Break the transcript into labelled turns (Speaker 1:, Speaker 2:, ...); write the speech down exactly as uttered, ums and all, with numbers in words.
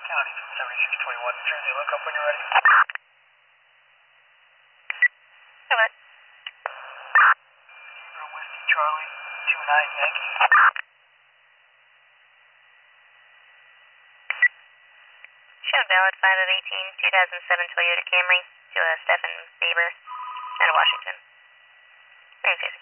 Speaker 1: County from seventy-six twenty-one, New Jersey. Look up when you're ready.
Speaker 2: Hello.
Speaker 1: Zero Whiskey Charlie, two nine Yankee.
Speaker 2: Show valid five of eighteen, two thousand seven Toyota Camry to uh, Stephen Bieber out of Washington. Thanks,